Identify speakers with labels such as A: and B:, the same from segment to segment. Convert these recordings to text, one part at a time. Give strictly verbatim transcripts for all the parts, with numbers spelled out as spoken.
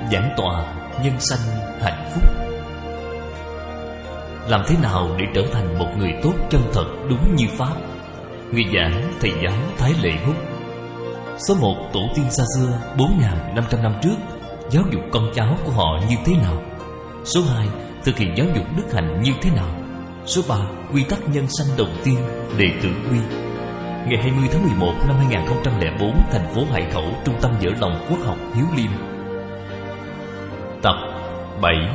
A: giảng tòa nhân sanh hạnh phúc. Làm thế nào để trở thành một người tốt chân thật đúng như Pháp? Người giảng thầy giáo Thái Lệ Húc. Số một, tổ tiên xa xưa bốn nghìn năm trăm năm trước giáo dục con cháu của họ như thế nào? Số hai, thực hiện giáo dục đức hạnh như thế nào? Số ba, quy tắc nhân sanh đầu tiên, đệ tử quy. Ngày hai mươi tháng mười một năm hai nghìn không trăm lẻ bốn, thành phố Hải Khẩu, trung tâm dở lòng quốc học Hiếu Liêm. Tập bảy.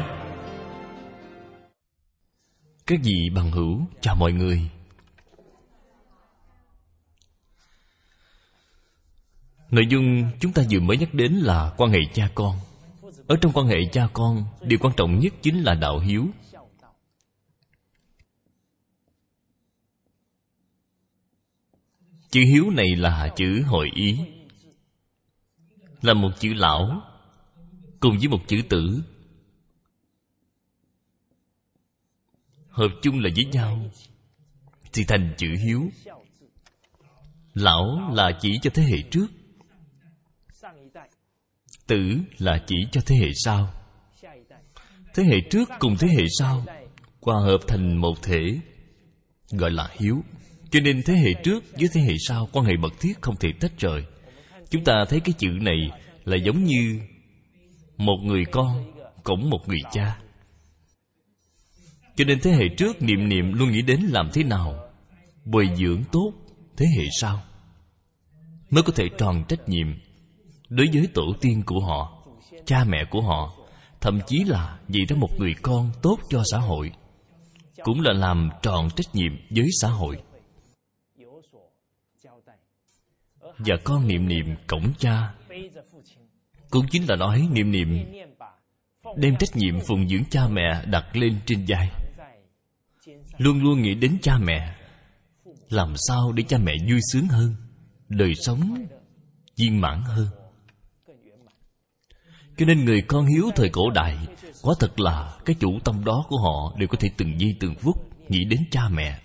A: Các vị bằng hữu, chào mọi người. Nội dung chúng ta vừa mới nhắc đến là quan hệ cha con. Ở trong quan hệ cha con, điều quan trọng nhất chính là đạo hiếu. Chữ hiếu này là chữ hội ý, là một chữ lão cùng với một chữ tử hợp chung là với nhau thì thành chữ hiếu. Lão là chỉ cho thế hệ trước, tử là chỉ cho thế hệ sau. Thế hệ trước cùng thế hệ sau hòa hợp thành một thể, gọi là hiếu. Cho nên thế hệ trước với thế hệ sau quan hệ mật thiết, không thể tách rời. Chúng ta thấy cái chữ này là giống như một người con cõng một người cha. Cho nên thế hệ trước niệm niệm luôn nghĩ đến làm thế nào bồi dưỡng tốt thế hệ sau, mới có thể tròn trách nhiệm đối với tổ tiên của họ, cha mẹ của họ, thậm chí là dạy ra một người con tốt cho xã hội, cũng là làm tròn trách nhiệm với xã hội. Và con niệm niệm cõng cha cũng chính là nói niệm niệm đem trách nhiệm phụng dưỡng cha mẹ đặt lên trên vai, luôn luôn nghĩ đến cha mẹ, làm sao để cha mẹ vui sướng hơn, đời sống viên mãn hơn. Cho nên người con hiếu thời cổ đại quả thật là cái chủ tâm đó của họ đều có thể từng giây từng phút nghĩ đến cha mẹ.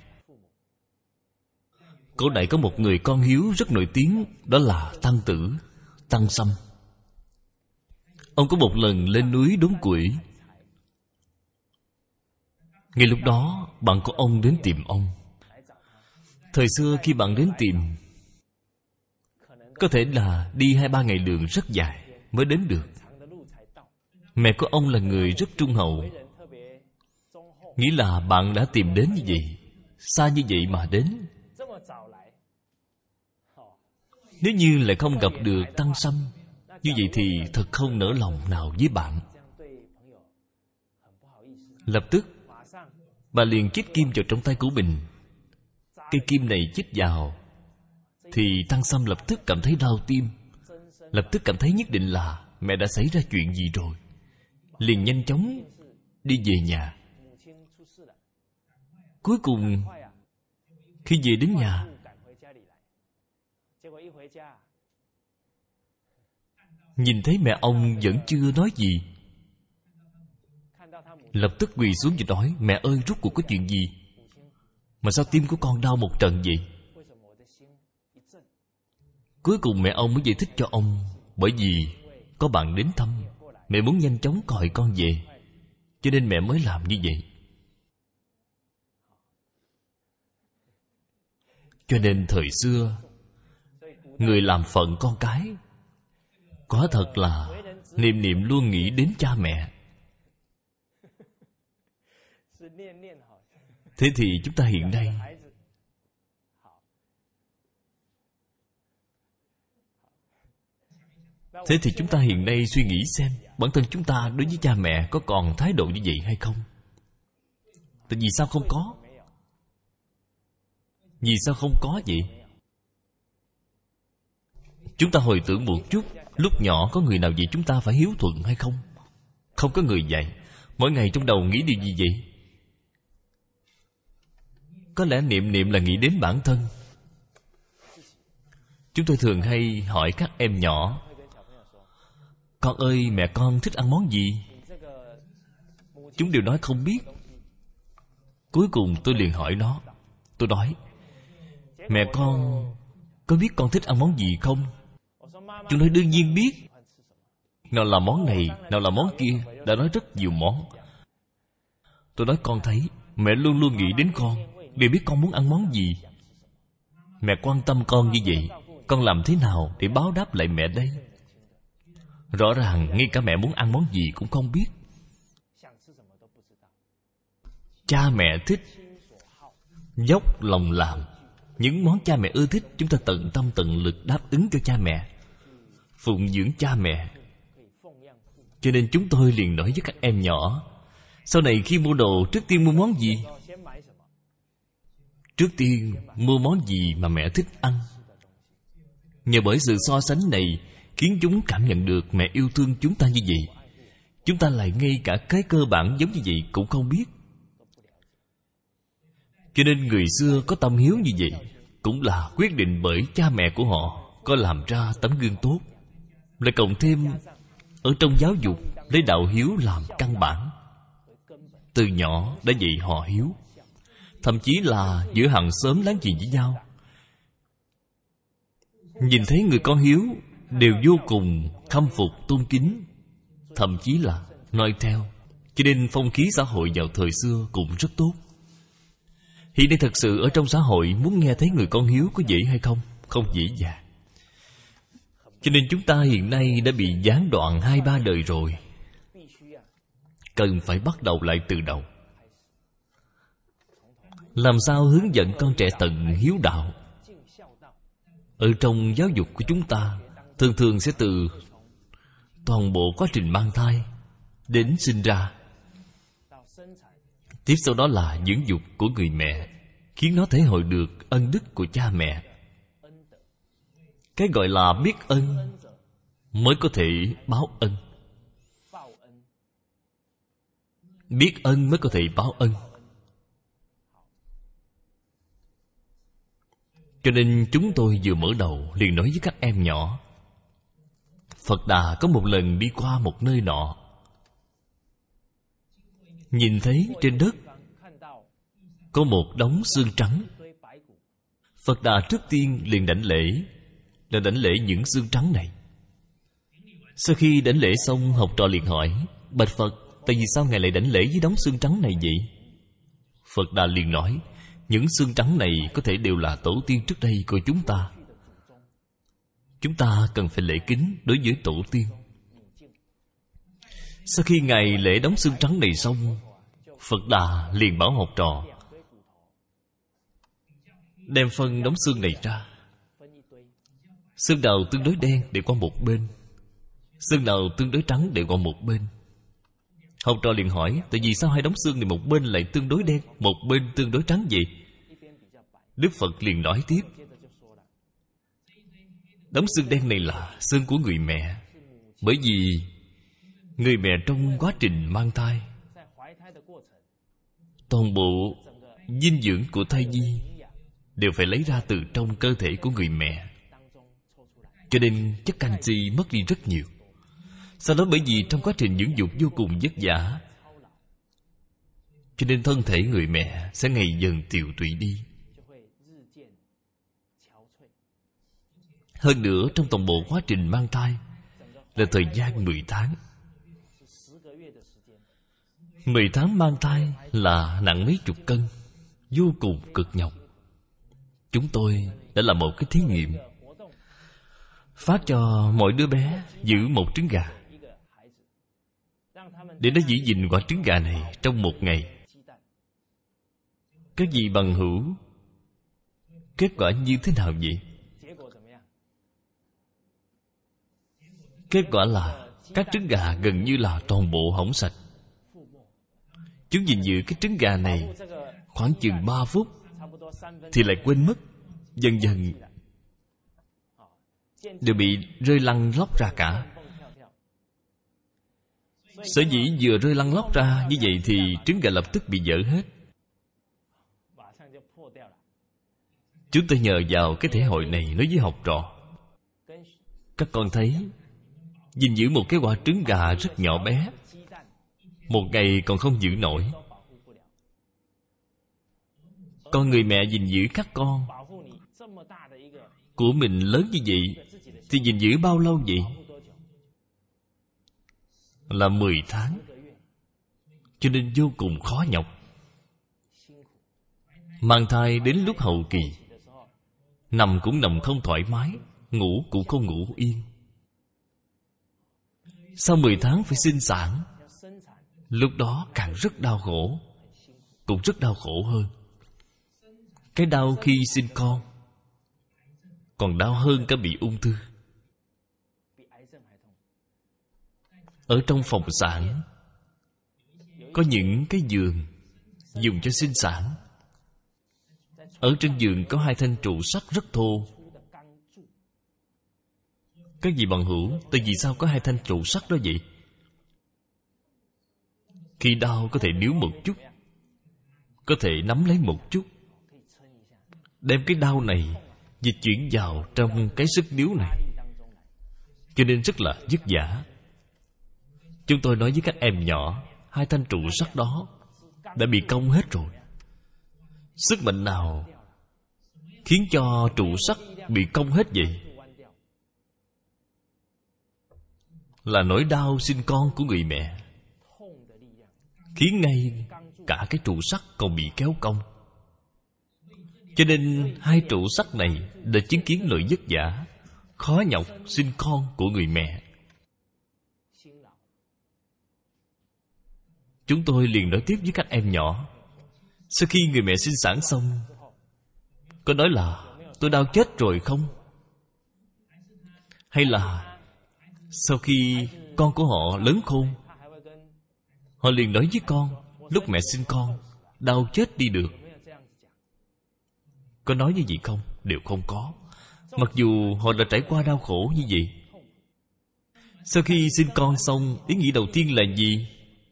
A: Cổ đại có một người con hiếu rất nổi tiếng, đó là Tăng Tử, Tăng Sâm. Ông có một lần lên núi đốn củi. Ngay lúc đó bạn của ông đến tìm ông. Thời xưa khi bạn đến tìm, có thể là đi hai ba ngày đường rất dài mới đến được. Mẹ của ông là người rất trung hậu, nghĩ là bạn đã tìm đến như vậy, xa như vậy mà đến, nếu như lại không gặp được Tăng Sâm, như vậy thì thật không nỡ lòng nào với bạn. Lập tức bà liền chích kim vào trong tay của mình. Cây kim này chích vào thì Tăng Sâm lập tức cảm thấy đau tim, lập tức cảm thấy nhất định là mẹ đã xảy ra chuyện gì rồi, liền nhanh chóng đi về nhà. Cuối cùng khi về đến nhà, nhìn thấy mẹ ông vẫn chưa nói gì, lập tức quỳ xuống và nói: mẹ ơi, rốt cuộc có chuyện gì mà sao tim của con đau một trận vậy? Cuối cùng mẹ ông mới giải thích cho ông: bởi vì có bạn đến thăm, mẹ muốn nhanh chóng còi con về, cho nên mẹ mới làm như vậy. Cho nên thời xưa người làm phận con cái quả thật là niệm niệm luôn nghĩ đến cha mẹ. Thế thì chúng ta hiện nay Thế thì chúng ta hiện nay suy nghĩ xem, bản thân chúng ta đối với cha mẹ có còn thái độ như vậy hay không? Tại vì sao không có? Vì sao không có vậy? Chúng ta hồi tưởng một chút, lúc nhỏ có người nào dạy chúng ta phải hiếu thuận hay không? Không có người dạy. Mỗi ngày trong đầu nghĩ điều gì vậy? Có lẽ niệm niệm là nghĩ đến bản thân. Chúng tôi thường hay hỏi các em nhỏ: con ơi, mẹ con thích ăn món gì? Chúng đều nói không biết. Cuối cùng tôi liền hỏi nó. Tôi nói: mẹ con có biết con thích ăn món gì không? Chúng nói đương nhiên biết. nào là món này, nào là món kia, đã nói rất nhiều món. Tôi nói con thấy mẹ luôn luôn nghĩ đến con, đều biết con muốn ăn món gì. Mẹ quan tâm con như vậy, con làm thế nào để báo đáp lại mẹ đây? Rõ ràng ngay cả mẹ muốn ăn món gì cũng không biết. Cha mẹ thích, dốc lòng làm. Những món cha mẹ ưa thích, chúng ta tận tâm tận lực đáp ứng cho cha mẹ, phụng dưỡng cha mẹ. Cho nên chúng tôi liền nói với các em nhỏ, sau này khi mua đồ, trước tiên mua món gì? Trước tiên mua món gì mà mẹ thích ăn. Nhờ bởi sự so sánh này khiến chúng cảm nhận được mẹ yêu thương chúng ta như vậy. Chúng ta lại ngay cả cái cơ bản giống như vậy cũng không biết. Cho nên người xưa có tâm hiếu như vậy cũng là quyết định bởi cha mẹ của họ có làm ra tấm gương tốt. Lại cộng thêm ở trong giáo dục lấy đạo hiếu làm căn bản. Từ nhỏ đã dạy họ hiếu. Thậm chí là giữa hàng xóm láng giềng với nhau, nhìn thấy người con hiếu đều vô cùng khâm phục tôn kính, thậm chí là noi theo. Cho nên phong khí xã hội vào thời xưa cũng rất tốt. Hiện nay thật sự ở trong xã hội muốn nghe thấy người con hiếu có dễ hay không? Không dễ dàng. Cho nên chúng ta hiện nay đã bị gián đoạn hai ba đời rồi, cần phải bắt đầu lại từ đầu. Làm sao hướng dẫn con trẻ tận hiếu đạo? Ở trong giáo dục của chúng ta, thường thường sẽ từ toàn bộ quá trình mang thai đến sinh ra, tiếp sau đó là dưỡng dục của người mẹ, khiến nó thể hội được ân đức của cha mẹ. Cái gọi là biết ân mới có thể báo ân. Biết ân mới có thể báo ân. Cho nên chúng tôi vừa mở đầu liền nói với các em nhỏ, Phật Đà có một lần đi qua một nơi nọ, nhìn thấy trên đất có một đống xương trắng. Phật Đà trước tiên liền đảnh lễ, là đảnh lễ những xương trắng này. Sau khi đảnh lễ xong, học trò liền hỏi, bạch Phật, tại vì sao Ngài lại đảnh lễ với đống xương trắng này vậy? Phật Đà liền nói, những xương trắng này có thể đều là tổ tiên trước đây của chúng ta. Chúng ta cần phải lễ kính đối với tổ tiên. Sau khi Ngài lễ đống xương trắng này xong, Phật Đà liền bảo học trò đem phân đống xương này ra. Xương nào tương đối đen để qua một bên, xương nào tương đối trắng để qua một bên. Học trò liền hỏi, tại vì sao hai đống xương này một bên lại tương đối đen, một bên tương đối trắng vậy? Đức Phật liền nói tiếp, đống xương đen này là xương của người mẹ. Bởi vì người mẹ trong quá trình mang thai, toàn bộ dinh dưỡng của thai nhi đều phải lấy ra từ trong cơ thể của người mẹ, cho nên chất canxi mất đi rất nhiều. Sau đó bởi vì trong quá trình dưỡng dục vô cùng vất vả, cho nên thân thể người mẹ sẽ ngày dần tiều tụy đi. Hơn nữa trong toàn bộ quá trình mang thai là thời gian mười tháng. Mười tháng mang thai là nặng mấy chục cân, vô cùng cực nhọc. Chúng tôi đã làm một cái thí nghiệm, phát cho mỗi đứa bé giữ một trứng gà, để nó giữ gìn quả trứng gà này trong một ngày. Các vị bằng hữu, kết quả như thế nào vậy? Kết quả là các trứng gà gần như là toàn bộ hỏng sạch. Chúng gìn giữ cái trứng gà này khoảng chừng ba phút thì lại quên mất, dần dần đều bị rơi lăn lóc ra cả. Sở dĩ vừa rơi lăn lóc ra như vậy thì trứng gà lập tức bị dở hết. Chúng tôi nhờ vào cái thể hội này nói với học trò, các con thấy gìn giữ một cái quả trứng gà rất nhỏ bé, một ngày còn không giữ nổi. Con người mẹ gìn giữ các con của mình lớn như vậy thì gìn giữ bao lâu vậy? là mười tháng, cho nên vô cùng khó nhọc. Mang thai đến lúc hậu kỳ, nằm cũng nằm không thoải mái, ngủ cũng không ngủ yên. Sau mười tháng phải sinh sản, lúc đó càng rất đau khổ, cũng rất đau khổ hơn. Cái đau khi sinh con còn đau hơn cả bị ung thư. Ở trong phòng sản có những cái giường dùng cho sinh sản. Ở trên giường có hai thanh trụ sắt rất thô. Cái gì bằng hữu? Tại vì sao có hai thanh trụ sắt đó vậy? Khi đau có thể níu một chút, có thể nắm lấy một chút, đem cái đau này dịch chuyển vào trong cái sức níu này, cho nên rất là vất vả. Chúng tôi nói với các em nhỏ, hai thanh trụ sắt đó đã bị cong hết rồi. Sức mạnh nào khiến cho trụ sắt bị cong hết vậy? Là nỗi đau sinh con của người mẹ, khiến ngay cả cái trụ sắt còn bị kéo cong. Cho nên hai trụ sắt này đã chứng kiến nỗi vất vả, khó nhọc sinh con của người mẹ. Chúng tôi liền nói tiếp với các em nhỏ, sau khi người mẹ sinh sản xong, có nói là tôi đau chết rồi không? Hay là sau khi con của họ lớn khôn, họ liền nói với con, lúc mẹ sinh con đau chết đi được. Có nói như vậy không? Đều không có. Mặc dù họ đã trải qua đau khổ như vậy. Sau khi sinh con xong, ý nghĩ đầu tiên là gì?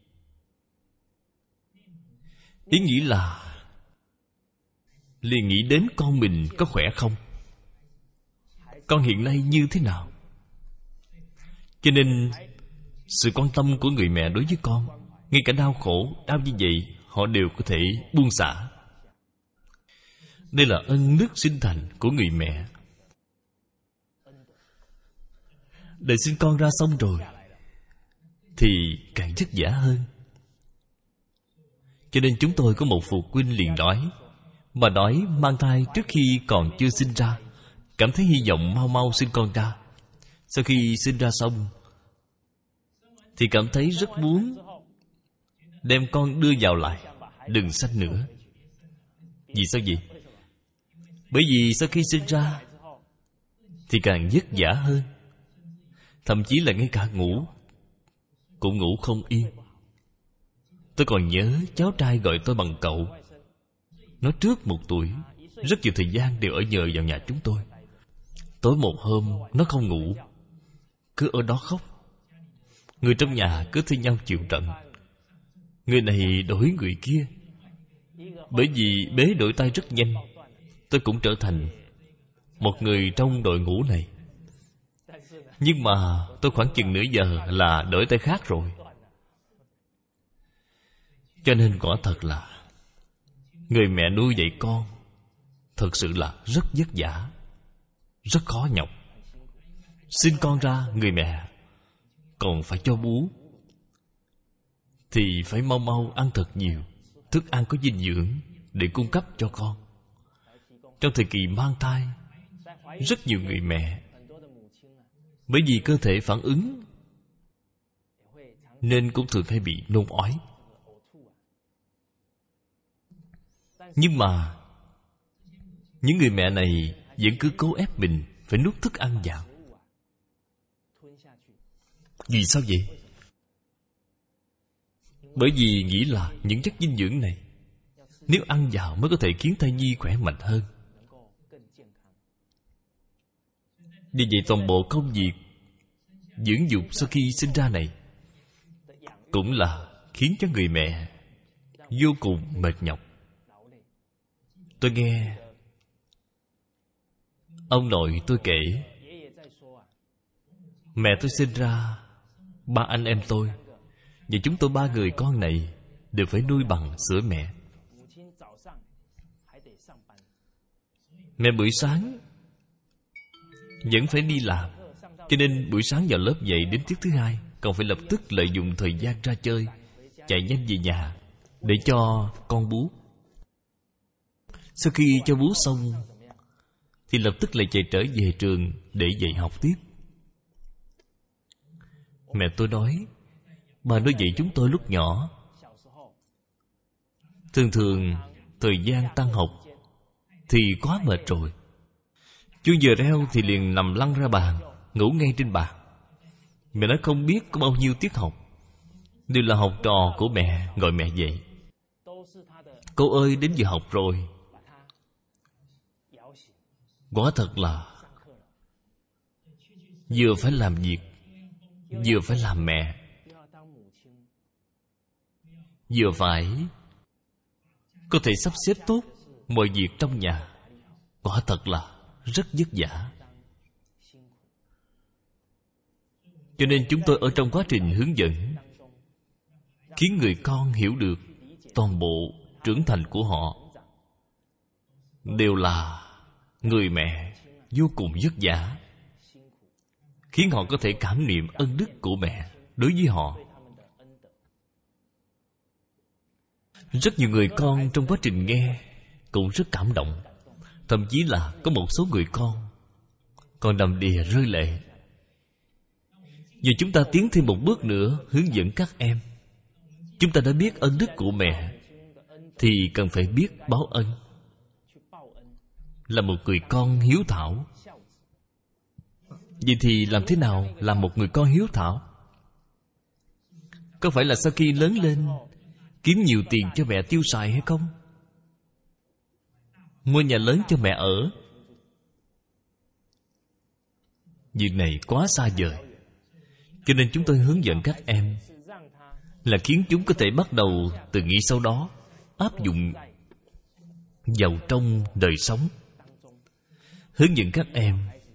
A: Ý nghĩ là liền nghĩ đến con mình có khỏe không, con hiện nay như thế nào. Cho nên sự quan tâm của người mẹ đối với con, ngay cả đau khổ, đau như vậy, họ đều có thể buông xả. Đây là ân đức sinh thành của người mẹ. Đợi sinh con ra xong rồi thì càng vất vả hơn. Cho nên chúng tôi có một phụ huynh liền nói, mà nói mang thai trước khi còn chưa sinh ra, cảm thấy hy vọng mau mau sinh con ra. Sau khi sinh ra xong thì cảm thấy rất muốn đem con đưa vào lại, đừng sanh nữa. Vì sao vậy? Bởi vì sau khi sinh ra thì càng vất vả hơn, thậm chí là ngay cả ngủ cũng ngủ không yên. Tôi còn nhớ cháu trai gọi tôi bằng cậu. Nó trước một tuổi, rất nhiều thời gian đều ở nhờ vào nhà chúng tôi. Tối một hôm nó không ngủ, cứ ở đó khóc. Người trong nhà cứ thi nhau chịu trận, người này đổi người kia. Bởi vì bế đổi tay rất nhanh, tôi cũng trở thành một người trong đội ngũ này. Nhưng mà tôi khoảng chừng nửa giờ là đổi tay khác rồi. Cho nên quả thật là người mẹ nuôi dạy con thật sự là rất vất vả, rất khó nhọc. Sinh con ra, người mẹ còn phải cho bú, thì phải mau mau ăn thật nhiều thức ăn có dinh dưỡng để cung cấp cho con. Trong thời kỳ mang thai, rất nhiều người mẹ bởi vì cơ thể phản ứng nên cũng thường hay bị nôn ói. Nhưng mà những người mẹ này vẫn cứ cố ép mình phải nuốt thức ăn vào. Vì sao vậy? Bởi vì nghĩ là những chất dinh dưỡng này nếu ăn vào mới có thể khiến thai nhi khỏe mạnh hơn. Vì vậy toàn bộ công việc dưỡng dục sau khi sinh ra này cũng là khiến cho người mẹ vô cùng mệt nhọc. Tôi nghe ông nội tôi kể, mẹ tôi sinh ra ba anh em tôi, và chúng tôi ba người con này đều phải nuôi bằng sữa mẹ. Mẹ buổi sáng vẫn phải đi làm, cho nên buổi sáng vào lớp dậy đến tiết thứ hai cậu phải lập tức lợi dụng thời gian ra chơi, chạy nhanh về nhà để cho con bú. Sau khi cho bú xong thì lập tức lại chạy trở về trường để dạy học tiếp. Mẹ tôi nói, bà nói vậy chúng tôi lúc nhỏ thường thường thời gian tan học thì quá mệt rồi, chuông giờ reo thì liền nằm lăn ra bàn, ngủ ngay trên bàn. Mẹ nói không biết có bao nhiêu tiết học đều là học trò của mẹ gọi mẹ dậy. Cô ơi, đến giờ học rồi. Quả thật là vừa phải làm việc, vừa phải làm mẹ, vừa phải có thể sắp xếp tốt mọi việc trong nhà. Quả thật là rất vất vả. Cho nên chúng tôi ở trong quá trình hướng dẫn, khiến người con hiểu được toàn bộ trưởng thành của họ đều là người mẹ vô cùng vất vả, khiến họ có thể cảm niệm ân đức của mẹ đối với họ. Rất nhiều người con trong quá trình nghe cũng rất cảm động. Thậm chí là có một số người con còn đầm đìa rơi lệ. Giờ chúng ta tiến thêm một bước nữa, hướng dẫn các em. Chúng ta đã biết ân đức của mẹ thì cần phải biết báo ân. Là một người con hiếu thảo. Vậy thì làm thế nào là một người con hiếu thảo? Có phải là sau khi lớn lên kiếm nhiều tiền cho mẹ tiêu xài hay không? Mua nhà lớn cho mẹ ở? Việc này quá xa vời. Cho nên chúng tôi hướng dẫn các em là khiến chúng có thể bắt đầu từ nghĩ sau đó áp dụng vào trong đời sống. Hướng dẫn các em,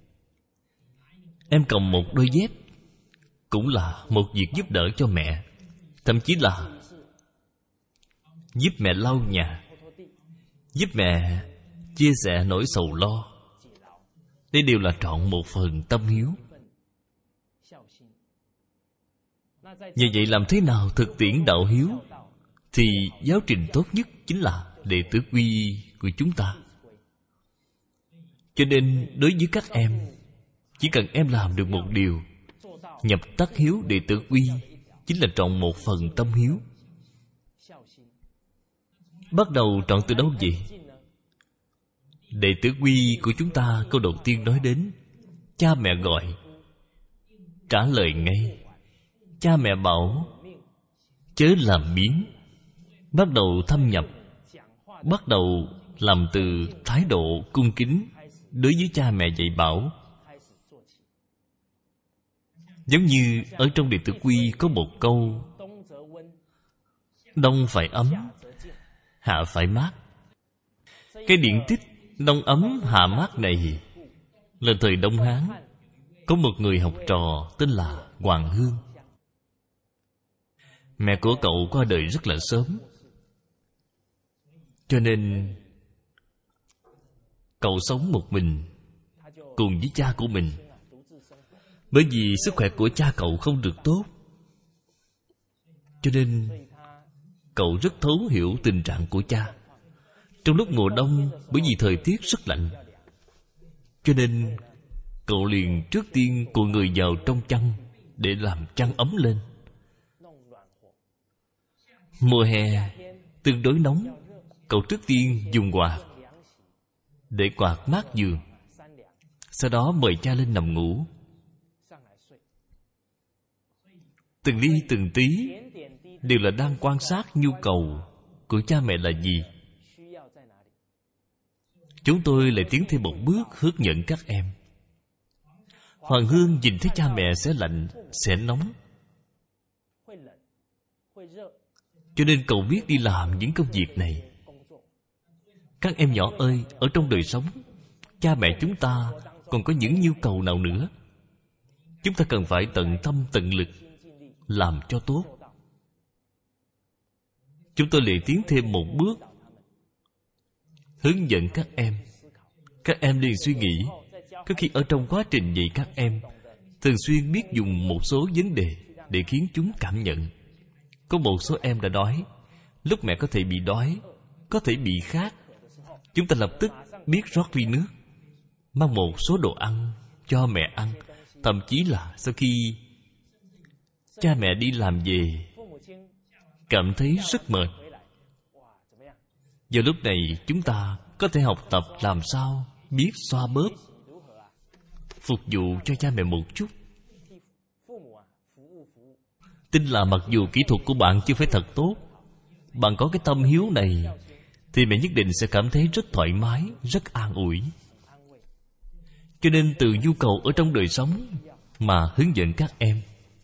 A: em cầm một đôi dép cũng là một việc giúp đỡ cho mẹ. Thậm chí là giúp mẹ lau nhà, giúp mẹ chia sẻ nỗi sầu lo. Đây đều là trọn một phần tâm hiếu. Như vậy làm thế nào thực tiễn đạo hiếu? Thì giáo trình tốt nhất chính là đệ tử quy của chúng ta. Cho nên đối với các em, chỉ cần em làm được một điều, nhập tắc hiếu đệ tử quy, chính là trọn một phần tâm hiếu. Bắt đầu trọn từ đâu vậy? Đệ tử quy của chúng ta câu đầu tiên nói đến cha mẹ gọi, trả lời ngay. Cha mẹ bảo chớ làm biếng. Bắt đầu thâm nhập, bắt đầu làm từ thái độ cung kính đối với cha mẹ dạy bảo. Giống như ở trong đệ tử quy có một câu: đông phải ấm, hạ phải mát. Cái điển tích đông ấm hạ mát này là thời Đông Hán. Có một người học trò tên là Hoàng Hương. Mẹ của cậu qua đời rất là sớm, cho nên cậu sống một mình cùng với cha của mình. Bởi vì sức khỏe của cha cậu không được tốt, cho nên cậu rất thấu hiểu tình trạng của cha. Trong lúc mùa đông, bởi vì thời tiết rất lạnh, cho nên cậu liền trước tiên cột người vào trong chăn để làm chăn ấm lên. Mùa hè tương đối nóng, cậu trước tiên dùng quạt để quạt mát giường, sau đó mời cha lên nằm ngủ. Từng ly từng tí đều là đang quan sát nhu cầu của cha mẹ là gì. Chúng tôi lại tiến thêm một bước hướng dẫn các em. Hoàng Hương nhìn thấy cha mẹ sẽ lạnh, sẽ nóng, cho nên cậu biết đi làm những công việc này. Các em nhỏ ơi, ở trong đời sống, cha mẹ chúng ta còn có những nhu cầu nào nữa? Chúng ta cần phải tận tâm tận lực làm cho tốt. Chúng tôi lại tiến thêm một bước hướng dẫn các em. Các em liền suy nghĩ, có khi ở trong quá trình dạy các em thường xuyên biết dùng một số vấn đề để khiến chúng cảm nhận. Có một số em đã đói. Lúc mẹ có thể bị đói, có thể bị khát, chúng ta lập tức biết rót ly nước, mang một số đồ ăn cho mẹ ăn. Thậm chí là sau khi cha mẹ đi làm về, cảm thấy rất mệt, vào lúc này chúng ta có thể học tập làm sao biết xoa bóp, phục vụ cho cha mẹ một chút. Tin là mặc dù kỹ thuật của bạn chưa phải thật tốt, bạn có cái tâm hiếu này thì mẹ nhất định sẽ cảm thấy rất thoải mái, rất an ủi. Cho nên từ nhu cầu ở trong đời sống mà hướng dẫn các em.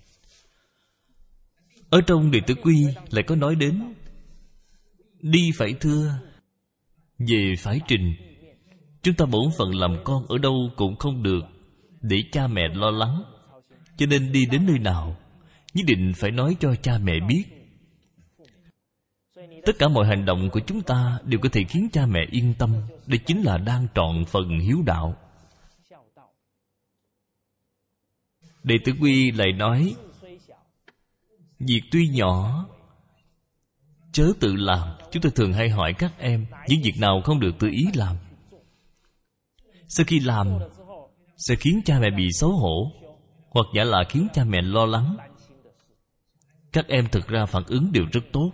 A: Ở trong Đệ Tử Quy lại có nói đến đi phải thưa, về phải trình. Chúng ta bổn phận làm con ở đâu cũng không được để cha mẹ lo lắng. Cho nên đi đến nơi nào nhất định phải nói cho cha mẹ biết. Tất cả mọi hành động của chúng ta đều có thể khiến cha mẹ yên tâm. Đây chính là đang trọn phần hiếu đạo. Đệ Tử Quy lại nói, việc tuy nhỏ chớ tự làm. Chúng tôi thường hay hỏi các em, những việc nào không được tự ý làm. Sau khi làm sẽ khiến cha mẹ bị xấu hổ, hoặc giả là khiến cha mẹ lo lắng. Các em thực ra phản ứng đều rất tốt.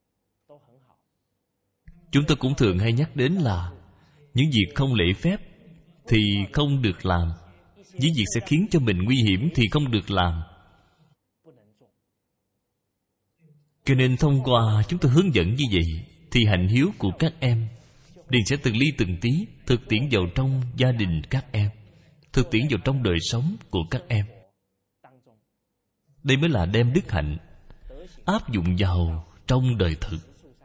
A: Chúng tôi cũng thường hay nhắc đến là những việc không lễ phép thì không được làm, những việc sẽ khiến cho mình nguy hiểm thì không được làm. Cho nên thông qua chúng tôi hướng dẫn như vậy, thì hạnh hiếu của các em liền sẽ từng ly từng tí thực tiễn vào trong gia đình các em, thực tiễn vào trong đời sống của các em. Đây mới là đem đức hạnh áp dụng vào trong đời thực.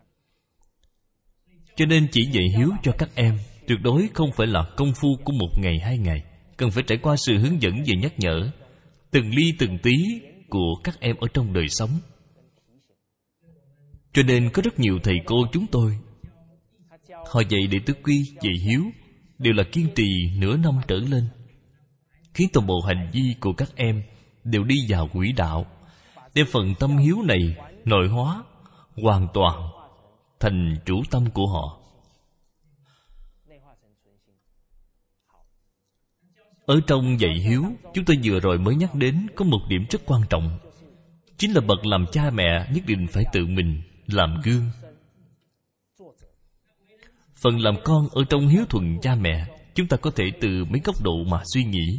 A: Cho nên chỉ dạy hiếu cho các em tuyệt đối không phải là công phu của một ngày hai ngày, cần phải trải qua sự hướng dẫn và nhắc nhở từng ly từng tí của các em ở trong đời sống. Cho nên có rất nhiều thầy cô chúng tôi, họ dạy Đệ Tử Quy, dạy hiếu đều là kiên trì nửa năm trở lên, khiến toàn bộ hành vi của các em đều đi vào quỹ đạo, đem phần tâm hiếu này nội hóa hoàn toàn thành chủ tâm của họ. Ở trong dạy hiếu, chúng tôi vừa rồi mới nhắc đến có một điểm rất quan trọng, chính là bậc làm cha mẹ nhất định phải tự mình làm gương. Phần làm con ở trong hiếu thuận cha mẹ, chúng ta có thể từ mấy góc độ mà suy nghĩ,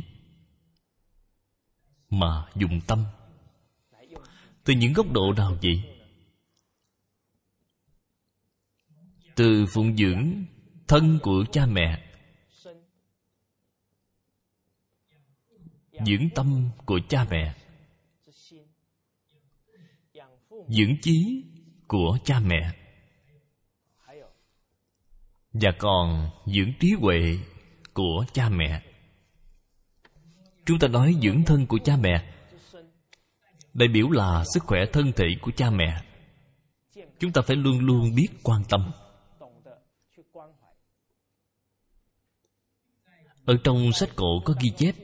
A: mà dùng tâm. Từ những góc độ nào vậy? Từ phụng dưỡng thân của cha mẹ, dưỡng tâm của cha mẹ, dưỡng chí của cha mẹ, và còn dưỡng trí huệ của cha mẹ. Chúng ta nói dưỡng thân của cha mẹ, đại biểu là sức khỏe thân thể của cha mẹ. Chúng ta phải luôn luôn biết quan tâm. Ở trong sách cổ có ghi chép,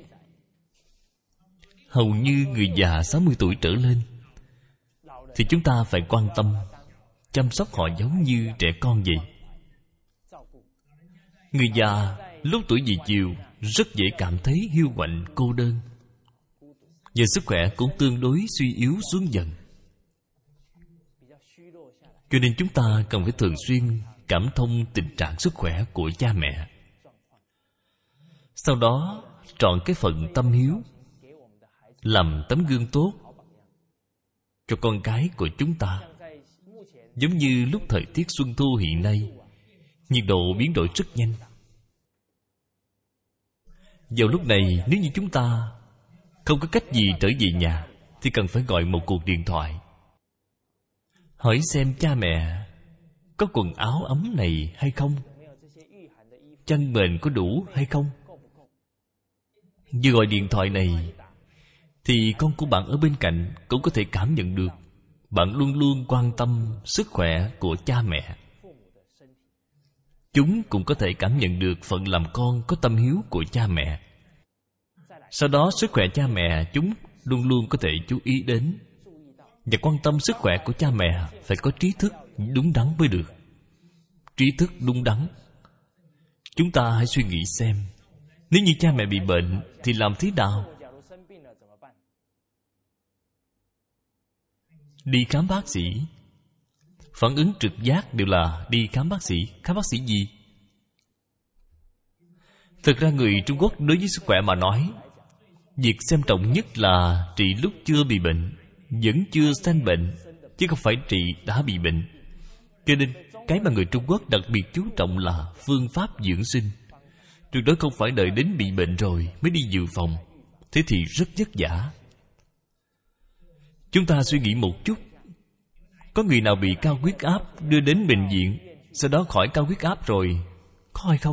A: hầu như người già sáu mươi tuổi trở lên thì chúng ta phải quan tâm, chăm sóc họ giống như trẻ con vậy. Người già lúc tuổi về chiều rất dễ cảm thấy hiu quạnh, cô đơn, và sức khỏe cũng tương đối suy yếu xuống dần. Cho nên chúng ta cần phải thường xuyên cảm thông tình trạng sức khỏe của cha mẹ. Sau đó trọn cái phận tâm hiếu, làm tấm gương tốt cho con cái của chúng ta. Giống như lúc thời tiết xuân thu hiện nay, nhiệt độ biến đổi rất nhanh. Vào lúc này, nếu như chúng ta không có cách gì trở về nhà, thì cần phải gọi một cuộc điện thoại, hỏi xem cha mẹ có quần áo ấm này hay không, chăn mền có đủ hay không. Vừa gọi điện thoại này thì con của bạn ở bên cạnh cũng có thể cảm nhận được bạn luôn luôn quan tâm sức khỏe của cha mẹ. Chúng cũng có thể cảm nhận được phận làm con có tâm hiếu của cha mẹ. Sau đó sức khỏe cha mẹ chúng luôn luôn có thể chú ý đến và quan tâm sức khỏe của cha mẹ. Phải có trí thức đúng đắn mới được. Trí thức đúng đắn. Chúng ta hãy suy nghĩ xem, nếu như cha mẹ bị bệnh thì làm thế nào? Đi khám bác sĩ. Phản ứng trực giác đều là đi khám bác sĩ. Khám bác sĩ gì? Thực ra người Trung Quốc đối với sức khỏe mà nói, việc xem trọng nhất là trị lúc chưa bị bệnh, vẫn chưa sanh bệnh, chứ không phải trị đã bị bệnh. Cho nên cái mà người Trung Quốc đặc biệt chú trọng là phương pháp dưỡng sinh. Tuyệt đối không phải đợi đến bị bệnh rồi mới đi dự phòng. Thế thì rất vất vả. Chúng ta suy nghĩ một chút, có người nào bị cao huyết áp đưa đến bệnh viện, sau đó khỏi cao huyết áp rồi, có hay không?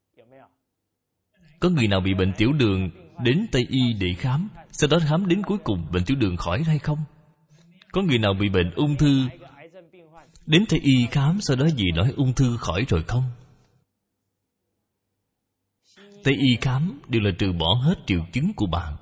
A: Có người nào bị bệnh tiểu đường đến Tây Y để khám, sau đó khám đến cuối cùng bệnh tiểu đường khỏi hay không? Có người nào bị bệnh ung thư đến Tây Y khám, sau đó gì nói ung thư khỏi rồi không? Tây Y khám đều là trừ bỏ hết triệu chứng của bạn.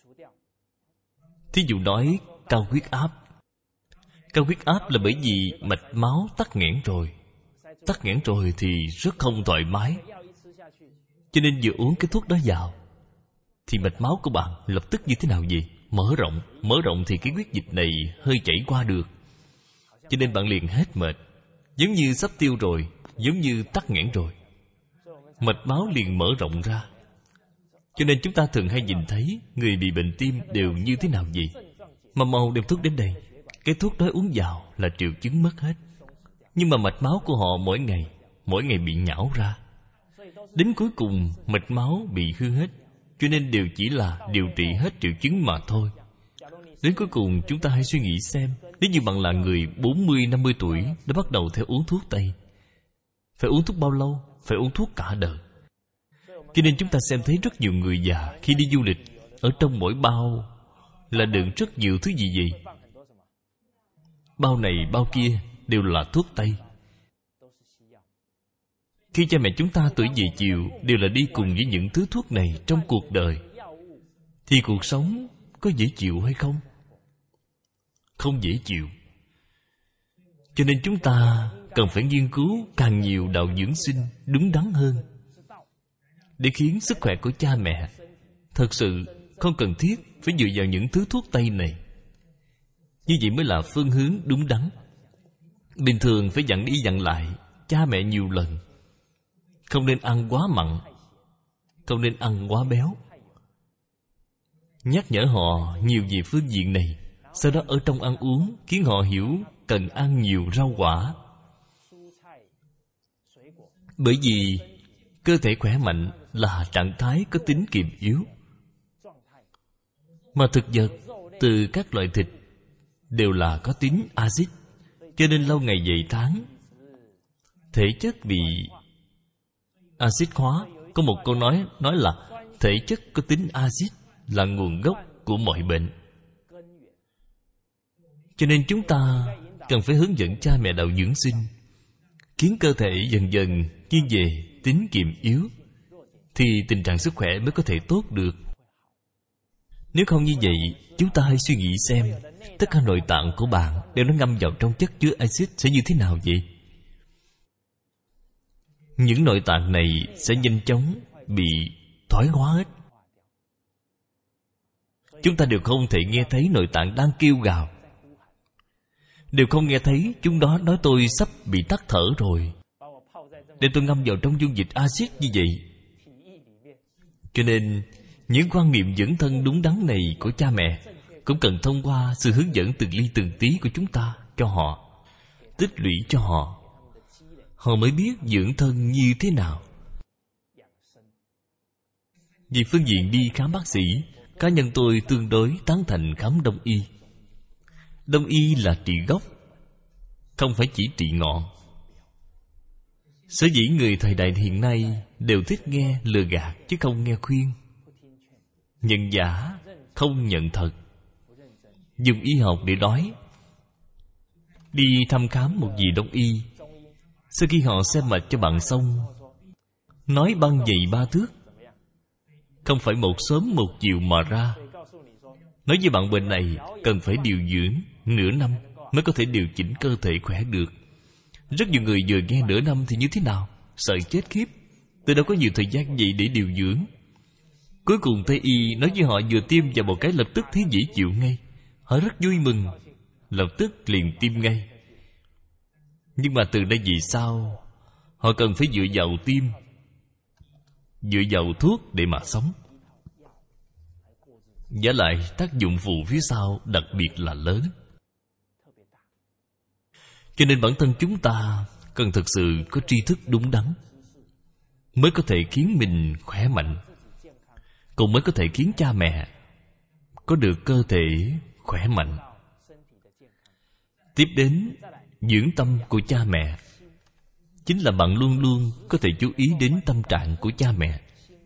A: Thí dụ nói cao huyết áp. Cao huyết áp là bởi vì mạch máu tắc nghẽn rồi. Tắc nghẽn rồi thì rất không thoải mái. Cho nên vừa uống cái thuốc đó vào thì mạch máu của bạn lập tức như thế nào vậy? Mở rộng. Mở rộng thì cái huyết dịch này hơi chảy qua được. Cho nên bạn liền hết mệt. Giống như sắp tiêu rồi, giống như tắc nghẽn rồi, mạch máu liền mở rộng ra. Cho nên chúng ta thường hay nhìn thấy người bị bệnh tim đều như thế nào vậy? Mà mau đem thuốc đến đây, cái thuốc đó uống vào là triệu chứng mất hết. Nhưng mà mạch máu của họ mỗi ngày Mỗi ngày bị nhão ra, đến cuối cùng mạch máu bị hư hết. Cho nên đều chỉ là điều trị hết triệu chứng mà thôi. Đến cuối cùng chúng ta hãy suy nghĩ xem, nếu như bạn là người bốn mươi năm mươi tuổi đã bắt đầu theo uống thuốc Tây, phải uống thuốc bao lâu? Phải uống thuốc cả đời. Cho nên chúng ta xem thấy rất nhiều người già khi đi du lịch, ở trong mỗi bao là đựng rất nhiều thứ gì vậy? Bao này bao kia đều là thuốc Tây. Khi cha mẹ chúng ta tuổi về chiều đều là đi cùng với những thứ thuốc này trong cuộc đời, thì cuộc sống có dễ chịu hay không? Không dễ chịu. Cho nên chúng ta cần phải nghiên cứu càng nhiều đạo dưỡng sinh đúng đắn hơn, để khiến sức khỏe của cha mẹ thật sự không cần thiết phải dựa vào những thứ thuốc Tây này. Như vậy mới là phương hướng đúng đắn. Bình thường phải dặn đi dặn lại cha mẹ nhiều lần, không nên ăn quá mặn, không nên ăn quá béo. Nhắc nhở họ nhiều về phương diện này. Sau đó ở trong ăn uống khiến họ hiểu cần ăn nhiều rau quả. Bởi vì cơ thể khỏe mạnh là trạng thái có tính kiềm yếu, mà thực vật từ các loại thịt đều là có tính axit. Cho nên lâu ngày dày tháng, thể chất bị axit hóa. Có một câu nói nói là thể chất có tính axit là nguồn gốc của mọi bệnh. Cho nên chúng ta cần phải hướng dẫn cha mẹ đạo dưỡng sinh, khiến cơ thể dần dần nghiêng về tính kiềm yếu, thì tình trạng sức khỏe mới có thể tốt được. Nếu không như vậy, chúng ta hãy suy nghĩ xem, tất cả nội tạng của bạn đều nó ngâm vào trong chất chứa axit sẽ như thế nào vậy? Những nội tạng này sẽ nhanh chóng bị thoái hóa hết. Chúng ta đều không thể nghe thấy nội tạng đang kêu gào, đều không nghe thấy chúng đó nói tôi sắp bị tắc thở rồi, để tôi ngâm vào trong dung dịch axit như vậy. Cho nên những quan niệm dưỡng thân đúng đắn này của cha mẹ cũng cần thông qua sự hướng dẫn từng ly từng tí của chúng ta cho họ, tích lũy cho họ, họ mới biết dưỡng thân như thế nào. Vì phương diện đi khám bác sĩ, cá nhân tôi tương đối tán thành khám Đông y. Đông y là trị gốc, không phải chỉ trị ngọn. Sở dĩ người thời đại hiện nay đều thích nghe lừa gạt chứ không nghe khuyên, nhận giả không nhận thật, dùng y học để nói. Đi thăm khám một vị Đông y, sau khi họ xem mạch cho bạn xong, nói băng dày ba thước, không phải một sớm một chiều mà ra, Nói với bạn bệnh này cần phải điều dưỡng nửa năm mới có thể điều chỉnh cơ thể khỏe được. Rất nhiều người vừa nghe nửa năm thì như thế nào? Sợ chết khiếp. Tôi đâu có nhiều thời gian gì để điều dưỡng. Cuối cùng Tây Y nói với họ vừa tiêm vào một cái lập tức thấy dễ chịu ngay. Họ rất vui mừng, lập tức liền tiêm ngay. Nhưng mà từ đây về sau, họ cần phải dựa vào tiêm, dựa vào thuốc để mà sống. Giả lại tác dụng phụ phía sau đặc biệt là lớn. Cho nên bản thân chúng ta cần thực sự có tri thức đúng đắn, mới có thể khiến mình khỏe mạnh, cũng mới có thể khiến cha mẹ có được cơ thể khỏe mạnh. Tiếp đến, dưỡng tâm của cha mẹ chính là bạn luôn luôn có thể chú ý đến tâm trạng của cha mẹ.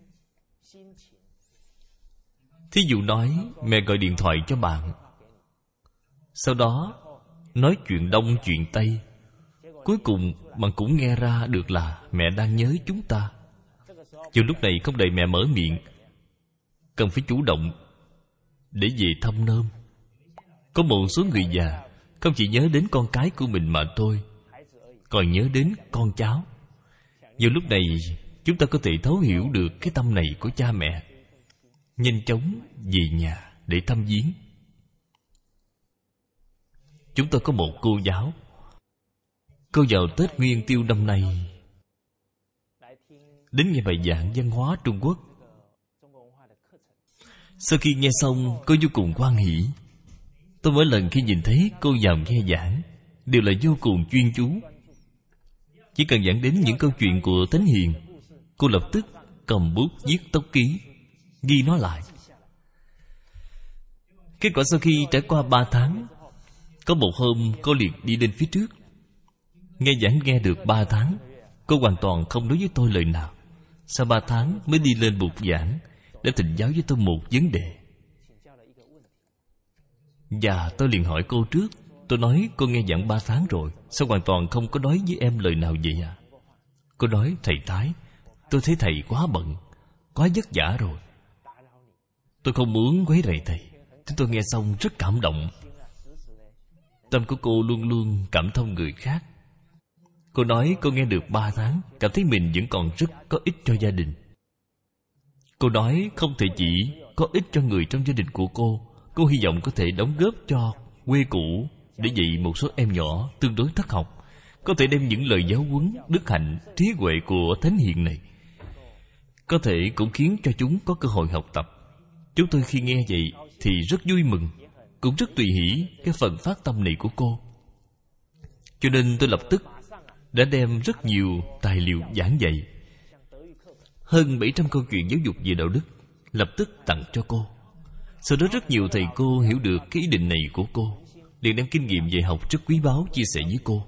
A: Thí dụ nói mẹ gọi điện thoại cho bạn, sau đó nói chuyện đông chuyện tây, cuối cùng bạn cũng nghe ra được là mẹ đang nhớ chúng ta. Dù lúc này không đợi mẹ mở miệng, cần phải chủ động để về thăm nôm. Có một số người già không chỉ nhớ đến con cái của mình mà thôi, còn nhớ đến con cháu. Dù lúc này chúng ta có thể thấu hiểu được cái tâm này của cha mẹ, nhanh chóng về nhà để thăm viếng. Chúng tôi có một cô giáo, cô vào Tết Nguyên Tiêu năm nay đến nghe bài giảng văn hóa Trung Quốc. Sau khi nghe xong, cô vô cùng hoan hỉ. Tôi mỗi lần khi nhìn thấy cô vào nghe giảng đều là vô cùng chuyên chú. Chỉ cần giảng đến những câu chuyện của Thánh Hiền, cô lập tức cầm bút viết tốc ký, ghi nó lại. Kết quả sau khi trải qua ba tháng, có một hôm cô liền đi lên phía trước. Nghe giảng nghe được ba tháng, cô hoàn toàn không nói với tôi lời nào. Sau ba tháng mới đi lên bục giảng để thỉnh giáo với tôi một vấn đề. Và tôi liền hỏi cô trước. Tôi nói cô nghe giảng ba tháng rồi, sao hoàn toàn không có nói với em lời nào vậy à? Cô nói thầy Thái, tôi thấy thầy quá bận, quá vất vả rồi, tôi không muốn quấy rầy thầy. Chúng tôi nghe xong rất cảm động. Tâm của cô luôn luôn cảm thông người khác. Cô nói cô nghe được ba tháng, cảm thấy mình vẫn còn rất có ích cho gia đình. Cô nói không thể chỉ có ích cho người trong gia đình của cô. Cô hy vọng có thể đóng góp cho quê cũ để dạy một số em nhỏ tương đối thất học, có thể đem những lời giáo huấn, đức hạnh, trí huệ của Thánh Hiền này, có thể cũng khiến cho chúng có cơ hội học tập. Chúng tôi khi nghe vậy thì rất vui mừng, cũng rất tùy hỷ cái phần phát tâm này của cô. Cho nên tôi lập tức đã đem rất nhiều tài liệu giảng dạy, hơn bảy trăm câu chuyện giáo dục về đạo đức, lập tức tặng cho cô. Sau đó rất nhiều thầy cô hiểu được cái ý định này của cô, liền đem kinh nghiệm dạy học rất quý báu chia sẻ với cô.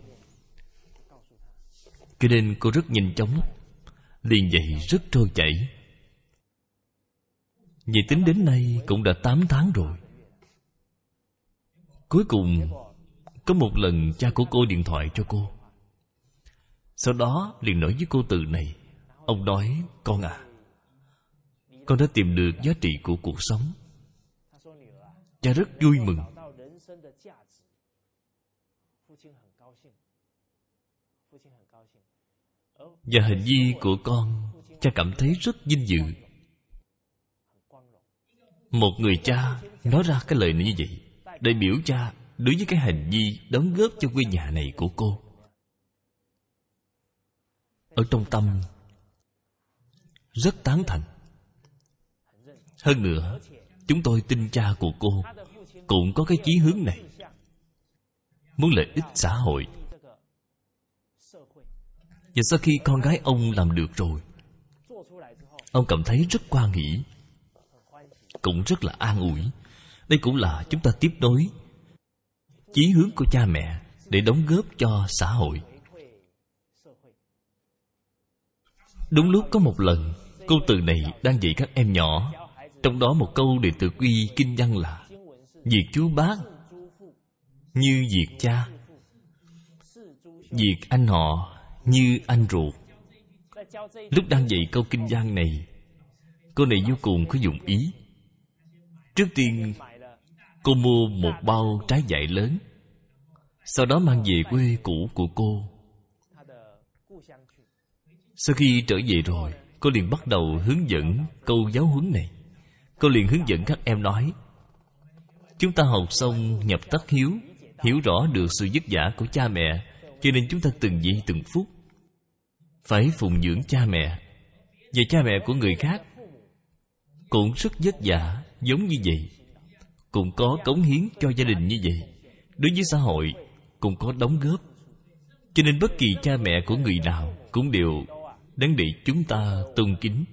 A: Cho nên cô rất nhanh chóng liền dạy rất trôi chảy. Vậy tính đến nay cũng đã tám tháng rồi. Cuối cùng có một lần cha của cô điện thoại cho cô, sau đó liền nói với cô từ này. Ông nói, con à, con đã tìm được giá trị của cuộc sống. Cha rất vui mừng. Và hành vi của con, cha cảm thấy rất vinh dự. Một người cha nói ra cái lời này như vậy, đại biểu cha đối với cái hành vi đóng góp cho quê nhà này của cô. Ở trong tâm rất tán thành. Hơn nữa, chúng tôi tin cha của cô cũng có cái chí hướng này, muốn lợi ích xã hội. Và sau khi con gái ông làm được rồi, ông cảm thấy rất hoan hỉ, cũng rất là an ủi. Đây cũng là chúng ta tiếp nối chí hướng của cha mẹ để đóng góp cho xã hội. Đúng lúc có một lần, cô từ này đang dạy các em nhỏ, trong đó một câu đề tự quy kinh văn là việc chú bác như việc cha, việc anh họ như anh ruột. Lúc đang dạy câu kinh văn này, cô này vô cùng có dụng ý. Trước tiên Cô mua một bao trái dại lớn, sau đó mang về quê cũ của cô. Sau khi trở về rồi, cô liền bắt đầu hướng dẫn câu giáo huấn này. Cô liền hướng dẫn các em nói: chúng ta học xong nhập tắc hiếu, hiểu rõ được sự vất vả của cha mẹ, cho nên chúng ta từng giây từng phút phải phụng dưỡng cha mẹ. Và cha mẹ của người khác cũng rất vất vả giống như vậy, cũng có cống hiến cho gia đình như vậy, đối với xã hội cũng có đóng góp. Cho nên bất kỳ cha mẹ của người nào cũng đều đáng để chúng ta tôn kính,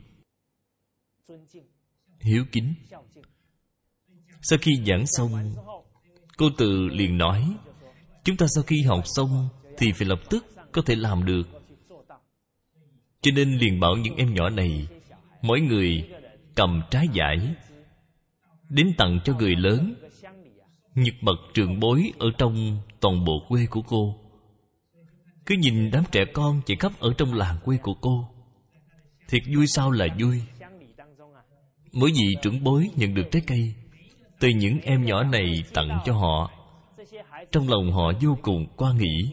A: hiếu kính. Sau khi giảng xong, cô Từ liền nói: chúng ta sau khi học xong thì phải lập tức có thể làm được. Cho nên liền bảo những em nhỏ này, mỗi người cầm trái vải đến tặng cho người lớn, nhật bậc trưởng bối ở trong toàn bộ quê của cô. Cứ nhìn đám trẻ con chạy khắp ở trong làng quê của cô, thiệt vui sao là vui. Mỗi vị trưởng bối nhận được trái cây từ những em nhỏ này tặng cho họ, trong lòng họ vô cùng hoan hỷ.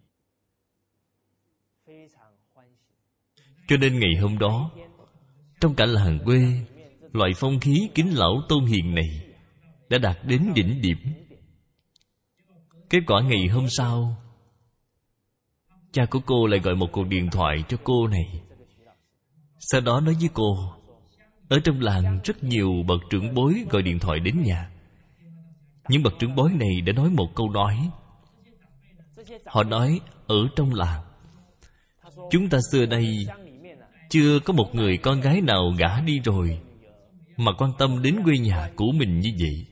A: Cho nên ngày hôm đó, trong cả làng quê, loại phong khí kính lão tôn hiền này đã đạt đến đỉnh điểm. Kết quả ngày hôm sau, cha của cô lại gọi một cuộc điện thoại cho cô này. Sau đó nói với cô, ở trong làng rất nhiều bậc trưởng bối gọi điện thoại đến nhà. Những bậc trưởng bối này đã nói một câu nói. Họ nói, ở trong làng chúng ta xưa đây chưa có một người con gái nào gả đi rồi mà quan tâm đến quê nhà của mình như vậy.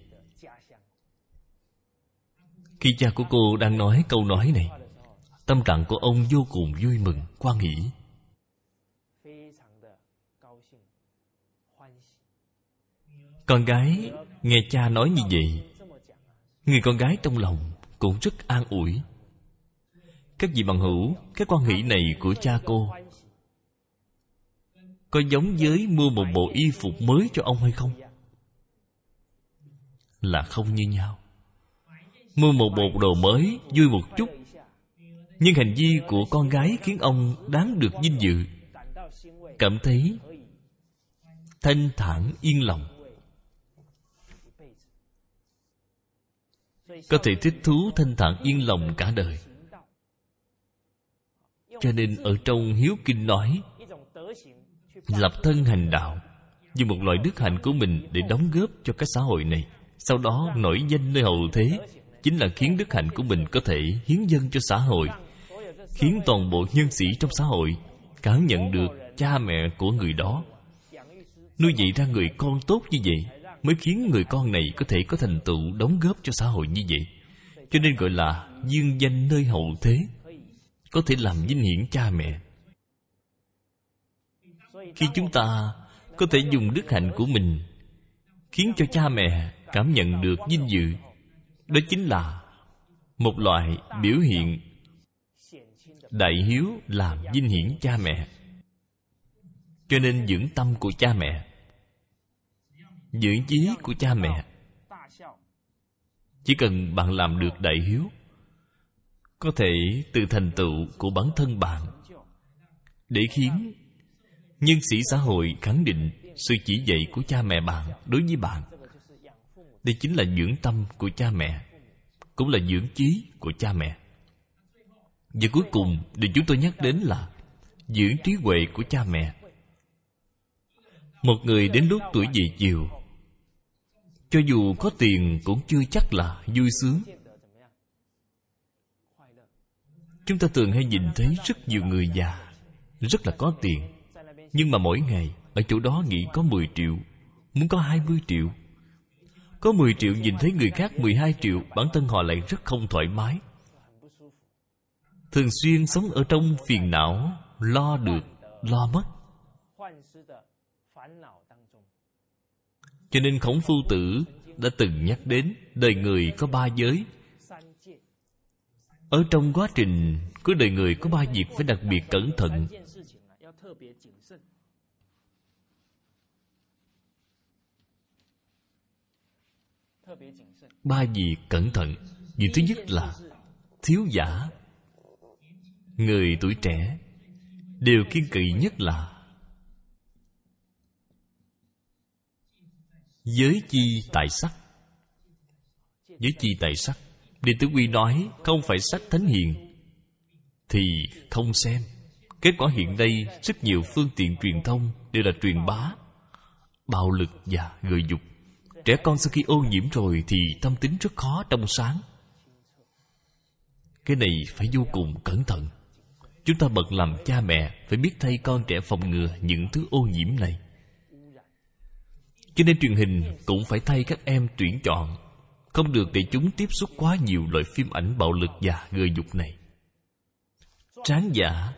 A: Khi cha của cô đang nói câu nói này, tâm trạng của ông vô cùng vui mừng, hoan hỷ. Con gái nghe cha nói như vậy, người con gái trong lòng cũng rất an ủi. Các vị bằng hữu, cái quan hỷ này của cha cô có giống với mua một bộ y phục mới cho ông hay không? Là không như nhau. Mua một bộ đồ mới vui một chút, nhưng hành vi của con gái khiến ông đáng được vinh dự, cảm thấy thanh thản yên lòng, có thể thích thú thanh thản yên lòng cả đời. Cho nên ở trong Hiếu Kinh nói, lập thân hành đạo, dùng một loại đức hạnh của mình để đóng góp cho cái xã hội này, sau đó nổi danh nơi hậu thế, chính là khiến đức hạnh của mình có thể hiến dâng cho xã hội, khiến toàn bộ nhân sĩ trong xã hội cảm nhận được cha mẹ của người đó. Nuôi dạy ra người con tốt như vậy mới khiến người con này có thể có thành tựu đóng góp cho xã hội như vậy. Cho nên gọi là dương danh nơi hậu thế, có thể làm vinh hiển cha mẹ. Khi chúng ta có thể dùng đức hạnh của mình khiến cho cha mẹ cảm nhận được vinh dự, đó chính là một loại biểu hiện đại hiếu làm vinh hiển cha mẹ. Cho nên dưỡng tâm của cha mẹ, dưỡng chí của cha mẹ, chỉ cần bạn làm được đại hiếu, có thể từ thành tựu của bản thân bạn để khiến nhân sĩ xã hội khẳng định sự chỉ dạy của cha mẹ bạn đối với bạn. Đây chính là dưỡng tâm của cha mẹ, cũng là dưỡng chí của cha mẹ. Và cuối cùng điều chúng tôi nhắc đến là dưỡng trí huệ của cha mẹ. Một người đến lúc tuổi về chiều, cho dù có tiền cũng chưa chắc là vui sướng. Chúng ta thường hay nhìn thấy rất nhiều người già rất là có tiền, nhưng mà mỗi ngày ở chỗ đó nghĩ có mười triệu, muốn có hai mươi triệu. Có mười triệu nhìn thấy người khác mười hai triệu, bản thân họ lại rất không thoải mái. Thường xuyên sống ở trong phiền não, lo được, lo mất. Cho nên Khổng Phu Tử đã từng nhắc đến đời người có ba giới. Ở trong quá trình của đời người có ba việc phải đặc biệt cẩn thận. Ba việc cẩn thận. Việc thứ nhất là thiếu giả. Người tuổi trẻ đều kiêng kỵ nhất là giới chi tại sắc. Giới chi tại sắc, Đệ Tử Quy nói không phải sách thánh hiền thì không xem. Kết quả hiện nay rất nhiều phương tiện truyền thông đều là truyền bá bạo lực và gợi dục. Trẻ con sau khi ô nhiễm rồi thì tâm tính rất khó trong sáng. Cái này phải vô cùng cẩn thận. Chúng ta bậc làm cha mẹ phải biết thay con trẻ phòng ngừa những thứ ô nhiễm này. Cho nên truyền hình cũng phải thay các em tuyển chọn, không được để chúng tiếp xúc quá nhiều loại phim ảnh bạo lực và gợi dục này. Tráng giả,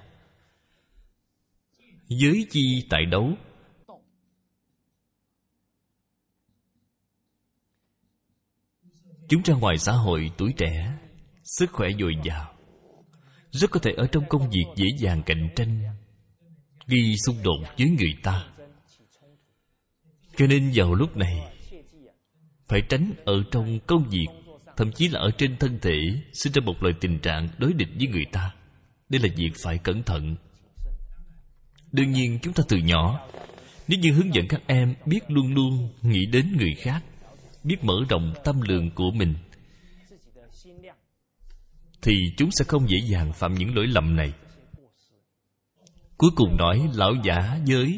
A: giới chi tại đấu. Chúng ra ngoài xã hội tuổi trẻ, sức khỏe dồi dào, rất có thể ở trong công việc dễ dàng cạnh tranh, gây xung đột với người ta. Cho nên vào lúc này phải tránh ở trong công việc, thậm chí là ở trên thân thể sinh ra một loại tình trạng đối địch với người ta. Đây là việc phải cẩn thận. Đương nhiên chúng ta từ nhỏ, nếu như hướng dẫn các em biết luôn luôn nghĩ đến người khác, biết mở rộng tâm lượng của mình, thì chúng sẽ không dễ dàng phạm những lỗi lầm này. Cuối cùng nói lão giả giới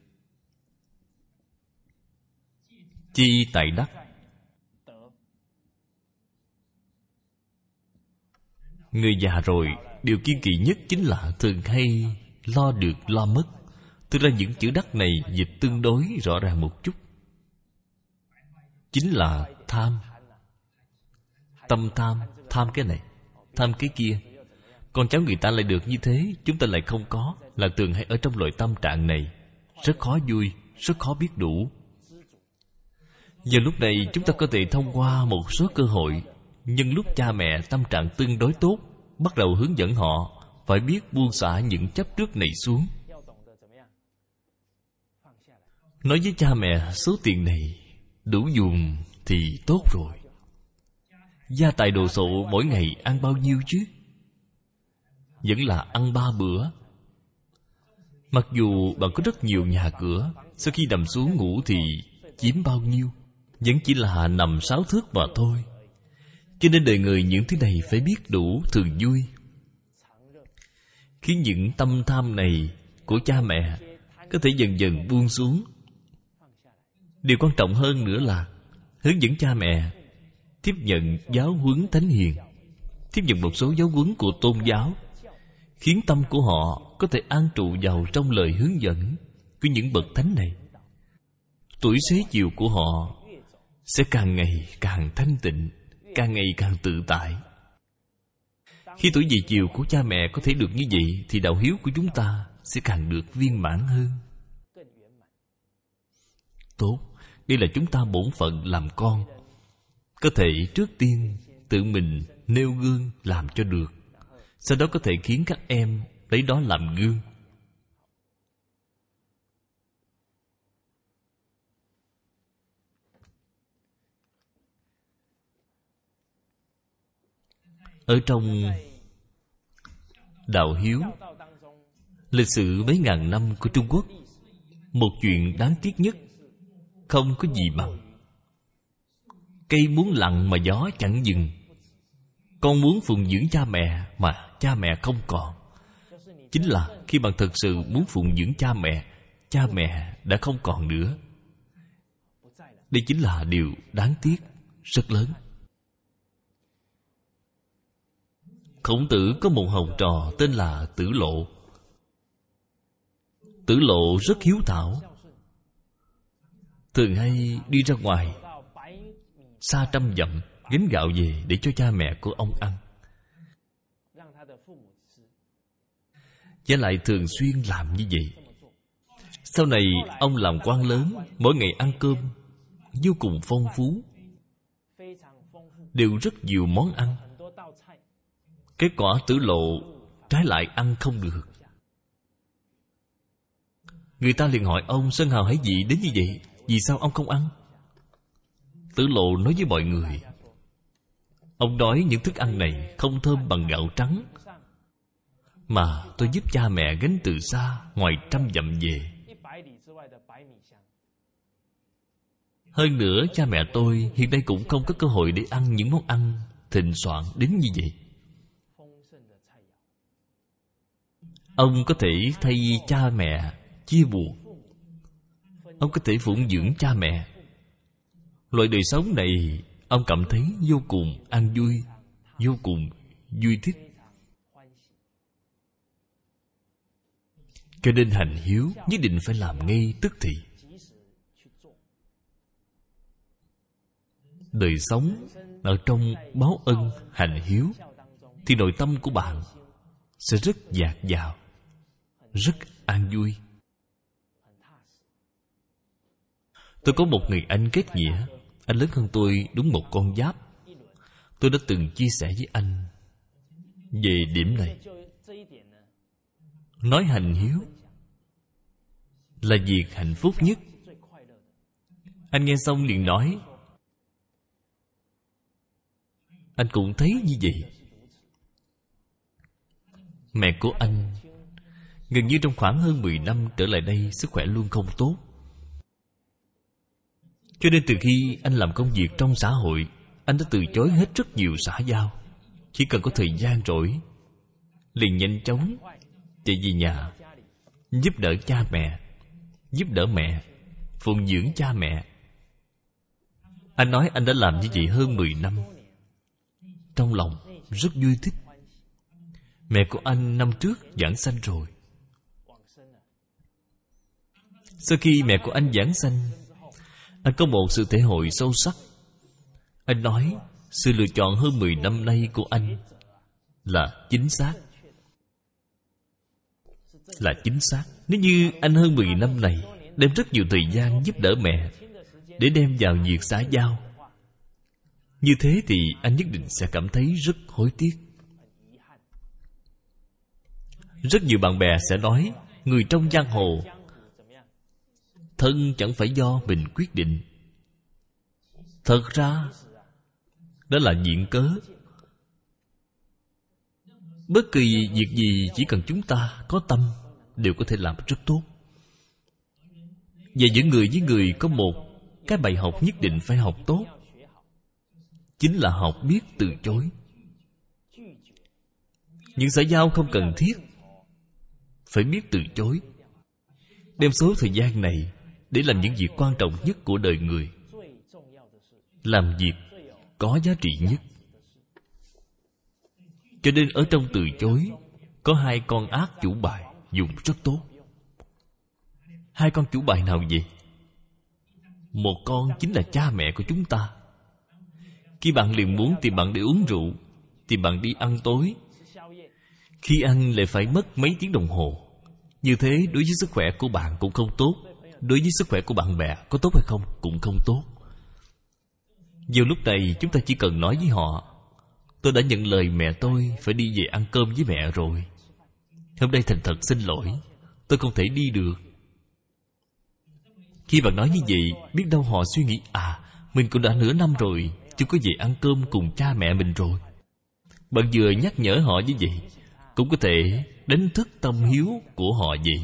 A: chi tại đắc. Người già rồi, điều kiêng kỵ nhất chính là thường hay lo được lo mất. Thực ra những chữ đắc này dịch tương đối rõ ràng một chút, chính là tham. Tâm tham, tham cái này, tham cái kia. Con cháu người ta lại được như thế, chúng ta lại không có, là thường hay ở trong loại tâm trạng này, rất khó vui, rất khó biết đủ. Giờ lúc này chúng ta có thể thông qua một số cơ hội, nhân lúc cha mẹ tâm trạng tương đối tốt, bắt đầu hướng dẫn họ phải biết buông xả những chấp trước này xuống. Nói với cha mẹ số tiền này đủ dùng thì tốt rồi. Gia tài đồ sộ mỗi ngày ăn bao nhiêu chứ? Vẫn là ăn ba bữa. Mặc dù bạn có rất nhiều nhà cửa, sau khi nằm xuống ngủ thì chiếm bao nhiêu? Vẫn chỉ là nằm sáu thước mà thôi. Cho nên đời người những thứ này phải biết đủ thường vui, khiến những tâm tham này của cha mẹ có thể dần dần buông xuống. Điều quan trọng hơn nữa là hướng dẫn cha mẹ tiếp nhận giáo huấn thánh hiền, tiếp nhận một số giáo huấn của tôn giáo, khiến tâm của họ có thể an trụ vào trong lời hướng dẫn của những bậc thánh này. Tuổi xế chiều của họ sẽ càng ngày càng thanh tịnh, càng ngày càng tự tại. Khi tuổi về chiều của cha mẹ có thể được như vậy, thì đạo hiếu của chúng ta sẽ càng được viên mãn hơn. Tốt, đây là chúng ta bổn phận làm con. Có thể trước tiên tự mình nêu gương làm cho được, sau đó có thể khiến các em lấy đó làm gương. Ở trong đạo hiếu, lịch sử mấy ngàn năm của Trung Quốc, một chuyện đáng tiếc nhất không có gì bằng cây muốn lặng mà gió chẳng dừng. Con muốn phụng dưỡng cha mẹ mà cha mẹ không còn. Chính là khi bạn thực sự muốn phụng dưỡng cha mẹ, cha mẹ đã không còn nữa. Đây chính là điều đáng tiếc rất lớn. Khổng Tử có một học trò tên là Tử Lộ. Tử Lộ rất hiếu thảo, thường hay đi ra ngoài xa trăm dặm gánh gạo về để cho cha mẹ của ông ăn. Và lại thường xuyên làm như vậy. Sau này ông làm quan lớn, mỗi ngày ăn cơm vô cùng phong phú, đều rất nhiều món ăn. Kết quả Tử Lộ trái lại ăn không được. Người ta liền hỏi ông: Sơn hào hải vị đến như vậy, vì sao ông không ăn? Tử Lộ nói với mọi người, ông nói những thức ăn này không thơm bằng gạo trắng, mà tôi giúp cha mẹ gánh từ xa ngoài trăm dặm về. Hơn nữa cha mẹ tôi hiện nay cũng không có cơ hội để ăn những món ăn thịnh soạn đến như vậy. Ông có thể thay cha mẹ chia buồn, ông có thể phụng dưỡng cha mẹ. Loại đời sống này ông cảm thấy vô cùng an vui, vô cùng vui thích. Cho nên hành hiếu nhất định phải làm ngay tức thì. Đời sống ở trong báo ân hành hiếu thì nội tâm của bạn sẽ rất dạt dào, rất an vui. Tôi có một người anh kết nghĩa. Anh lớn hơn tôi đúng một con giáp. Tôi đã từng chia sẻ với anh về điểm này. Nói hành hiếu là việc hạnh phúc nhất. Anh nghe xong liền nói, anh cũng thấy như vậy. Mẹ của anh gần như trong khoảng hơn mười năm trở lại đây sức khỏe luôn không tốt. Cho nên từ khi anh làm công việc trong xã hội, anh đã từ chối hết rất nhiều xã giao. Chỉ cần có thời gian rỗi, liền nhanh chóng chạy về nhà, giúp đỡ cha mẹ, giúp đỡ mẹ, phụng dưỡng cha mẹ. Anh nói anh đã làm như vậy hơn mười năm. Trong lòng rất vui thích. Mẹ của anh năm trước giảng sanh rồi. Sau khi mẹ của anh giảng sanh, anh có một sự thể hội sâu sắc. Anh nói sự lựa chọn hơn mười năm nay của anh là chính xác. Là chính xác. Nếu như anh hơn mười năm này đem rất nhiều thời gian giúp đỡ mẹ, để đem vào việc xã giao, như thế thì anh nhất định sẽ cảm thấy rất hối tiếc. Rất nhiều bạn bè sẽ nói, người trong giang hồ thân chẳng phải do mình quyết định. Thật ra đó là viện cớ. Bất kỳ việc gì chỉ cần chúng ta có tâm đều có thể làm rất tốt. Và những người với người có một cái bài học nhất định phải học tốt, chính là học biết từ chối. Những xã giao không cần thiết phải biết từ chối. Đem số thời gian này để làm những việc quan trọng nhất của đời người, làm việc có giá trị nhất. Cho nên ở trong từ chối có hai con ác chủ bài dùng rất tốt. Hai con chủ bài nào vậy? Một con chính là cha mẹ của chúng ta. Khi bạn liền muốn tìm bạn để uống rượu, tìm bạn đi ăn tối, khi ăn lại phải mất mấy tiếng đồng hồ. Như thế đối với sức khỏe của bạn cũng không tốt. Đối với sức khỏe của bạn bè có tốt hay không cũng không tốt. Vào lúc này chúng ta chỉ cần nói với họ, tôi đã nhận lời mẹ tôi phải đi về ăn cơm với mẹ rồi. Hôm nay thành thật xin lỗi, tôi không thể đi được. Khi bạn nói như vậy, biết đâu họ suy nghĩ, à, mình cũng đã nửa năm rồi chưa có về ăn cơm cùng cha mẹ mình rồi. Bạn vừa nhắc nhở họ như vậy, cũng có thể đánh thức tâm hiếu của họ vậy.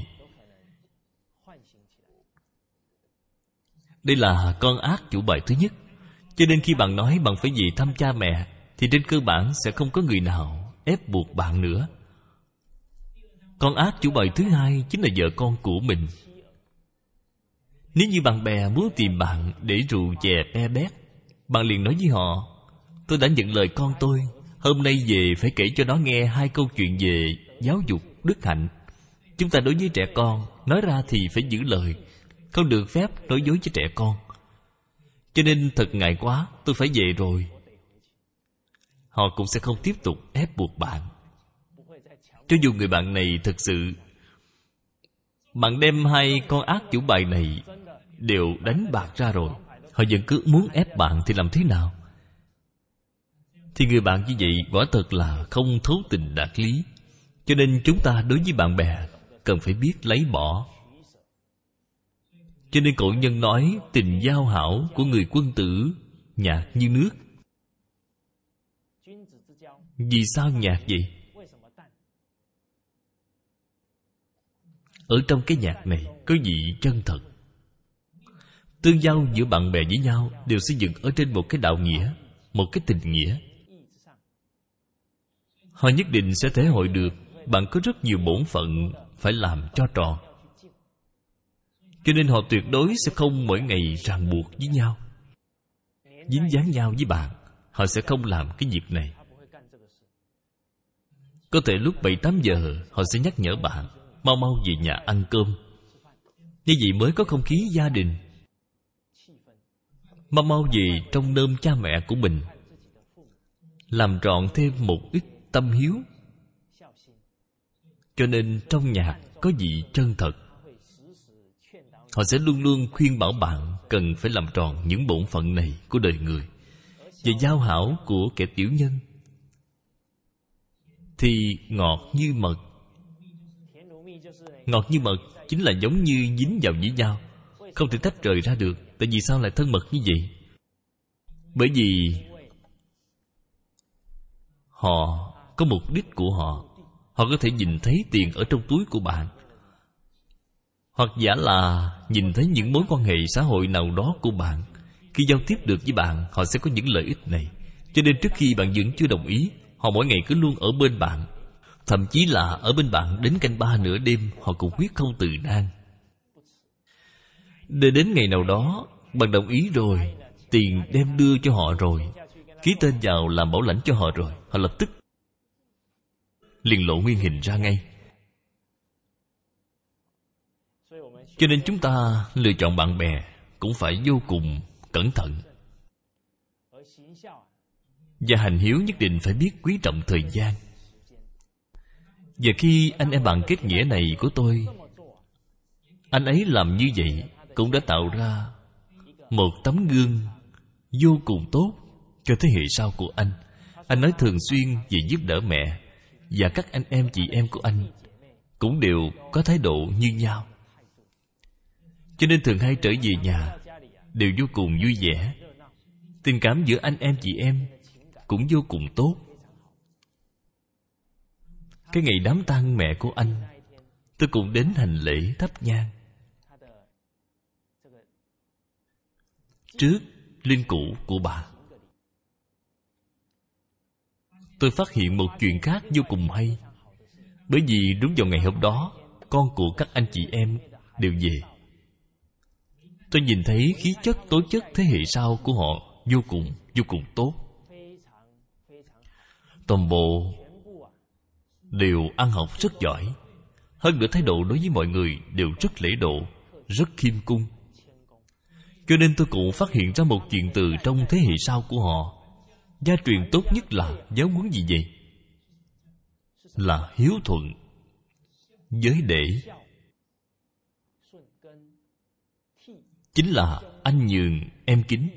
A: Đây là con ác chủ bài thứ nhất. Cho nên khi bạn nói bạn phải về thăm cha mẹ, thì trên cơ bản sẽ không có người nào ép buộc bạn nữa. Con ác chủ bài thứ hai chính là vợ con của mình. Nếu như bạn bè muốn tìm bạn để rượu chè pe bét, bạn liền nói với họ, tôi đã nhận lời con tôi, hôm nay về phải kể cho nó nghe hai câu chuyện về giáo dục, đức hạnh. Chúng ta đối với trẻ con, nói ra thì phải giữ lời, không được phép nói dối với trẻ con. Cho nên thật ngại quá, tôi phải về rồi. Họ cũng sẽ không tiếp tục ép buộc bạn. Cho dù người bạn này thực sự, bạn đem hai con ác chủ bài này đều đánh bạc ra rồi, họ vẫn cứ muốn ép bạn thì làm thế nào? Thì người bạn như vậy quả thật là không thấu tình đạt lý. Cho nên chúng ta đối với bạn bè cần phải biết lấy bỏ. Cho nên cổ nhân nói, tình giao hảo của người quân tử nhạt như nước. Vì sao nhạt vậy? Ở trong cái nhạt này có vị chân thật. Tương giao giữa bạn bè với nhau đều xây dựng ở trên một cái đạo nghĩa, một cái tình nghĩa. Họ nhất định sẽ thể hội được bạn có rất nhiều bổn phận phải làm cho tròn. Cho nên họ tuyệt đối sẽ không mỗi ngày ràng buộc với nhau, dính dáng nhau với bạn. Họ sẽ không làm cái việc này. Có thể lúc bảy tám giờ họ sẽ nhắc nhở bạn mau mau về nhà ăn cơm. Như vậy mới có không khí gia đình. Mau mau về trong nơm cha mẹ của mình, làm trọn thêm một ít tâm hiếu. Cho nên trong nhạc có vị chân thật. Họ sẽ luôn luôn khuyên bảo bạn cần phải làm tròn những bổn phận này của đời người. Và giao hảo của kẻ tiểu nhân thì ngọt như mật. Ngọt như mật chính là giống như dính vào với nhau, không thể tách rời ra được. Tại vì sao lại thân mật như vậy? Bởi vì họ có mục đích của họ. Họ có thể nhìn thấy tiền ở trong túi của bạn, hoặc giả là nhìn thấy những mối quan hệ xã hội nào đó của bạn. Khi giao tiếp được với bạn, họ sẽ có những lợi ích này. Cho nên trước khi bạn vẫn chưa đồng ý, họ mỗi ngày cứ luôn ở bên bạn. Thậm chí là ở bên bạn đến canh ba nửa đêm, họ cũng quyết không từ nan. Để đến ngày nào đó bạn đồng ý rồi, tiền đem đưa cho họ rồi, ký tên vào làm bảo lãnh cho họ rồi, họ lập tức liền lộ nguyên hình ra ngay. Cho nên chúng ta lựa chọn bạn bè cũng phải vô cùng cẩn thận. Và hành hiếu nhất định phải biết quý trọng thời gian. Và khi anh em bạn kết nghĩa này của tôi, anh ấy làm như vậy cũng đã tạo ra một tấm gương vô cùng tốt cho thế hệ sau của anh. Anh nói thường xuyên về giúp đỡ mẹ, và các anh em chị em của anh cũng đều có thái độ như nhau. Cho nên thường hay trở về nhà đều vô cùng vui vẻ. Tình cảm giữa anh em chị em cũng vô cùng tốt. Cái ngày đám tang mẹ của anh, tôi cũng đến hành lễ thắp nhang trước linh cữu của bà. Tôi phát hiện một chuyện khác vô cùng hay. Bởi vì đúng vào ngày hôm đó, con của các anh chị em đều về. Tôi nhìn thấy khí chất tố chất thế hệ sau của họ vô cùng, vô cùng tốt. Toàn bộ đều ăn học rất giỏi. Hơn nữa thái độ đối với mọi người đều rất lễ độ, rất khiêm cung. Cho nên tôi cũng phát hiện ra một chuyện từ trong thế hệ sau của họ. Gia truyền tốt nhất là giáo huấn gì vậy? Là hiếu thuận, giới để, chính là anh nhường em kính.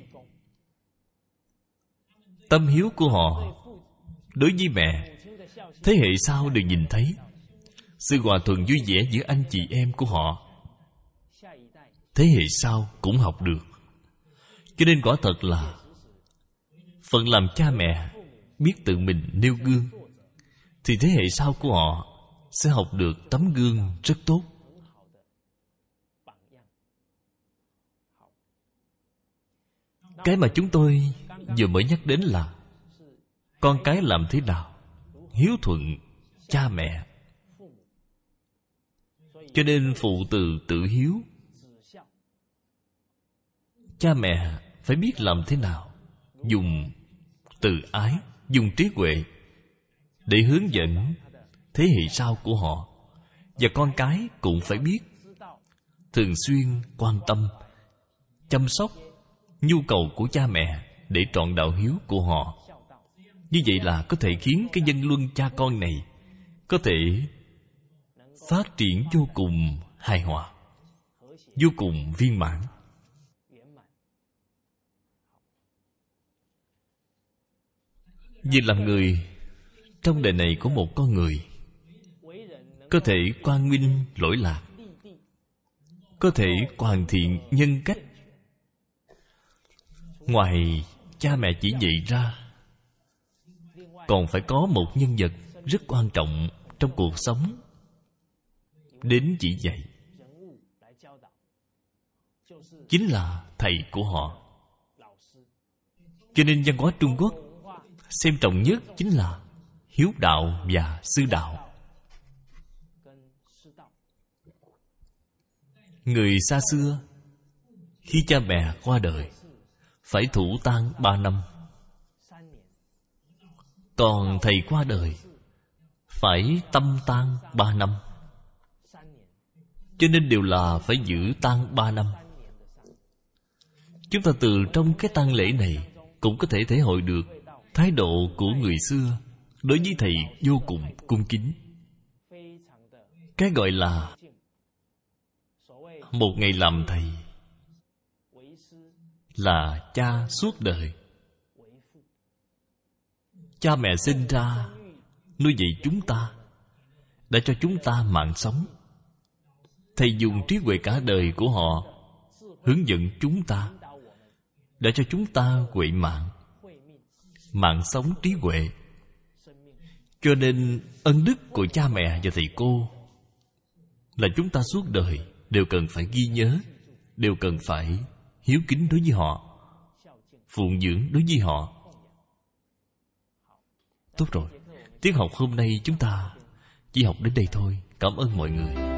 A: Tâm hiếu của họ đối với mẹ, thế hệ sau đều nhìn thấy. Sự hòa thuận vui vẻ giữa anh chị em của họ, thế hệ sau cũng học được. Cho nên quả thật là phận làm cha mẹ biết tự mình nêu gương, thì thế hệ sau của họ sẽ học được tấm gương rất tốt. Cái mà chúng tôi vừa mới nhắc đến là con cái làm thế nào hiếu thuận cha mẹ. Cho nên phụ từ tự hiếu. Cha mẹ phải biết làm thế nào dùng từ ái, dùng trí huệ để hướng dẫn thế hệ sau của họ. Và con cái cũng phải biết thường xuyên quan tâm, chăm sóc nhu cầu của cha mẹ để trọn đạo hiếu của họ. Như vậy là có thể khiến cái nhân luân cha con này có thể phát triển vô cùng hài hòa, vô cùng viên mãn. Vì làm người trong đời này của một con người có thể quang minh lỗi lạc, có thể hoàn thiện nhân cách, ngoài cha mẹ chỉ dạy ra, còn phải có một nhân vật rất quan trọng trong cuộc sống đến chỉ dạy, chính là thầy của họ. Cho nên văn hóa Trung Quốc xem trọng nhất chính là hiếu đạo và sư đạo. Người xa xưa, khi cha mẹ qua đời, phải thủ tang ba năm. Còn thầy qua đời, phải tâm tang ba năm. Cho nên đều là phải giữ tang ba năm. Chúng ta từ trong cái tang lễ này cũng có thể thể hội được thái độ của người xưa đối với thầy vô cùng cung kính. Cái gọi là một ngày làm thầy là cha suốt đời. Cha mẹ sinh ra nuôi dạy chúng ta, đã cho chúng ta mạng sống. Thầy dùng trí huệ cả đời của họ hướng dẫn chúng ta, đã cho chúng ta huệ mạng, mạng sống trí huệ. Cho nên ân đức của cha mẹ và thầy cô là chúng ta suốt đời đều cần phải ghi nhớ, đều cần phải hiếu kính đối với họ, phụng dưỡng đối với họ. Tốt rồi, tiết học hôm nay chúng ta chỉ học đến đây thôi. Cảm ơn mọi người.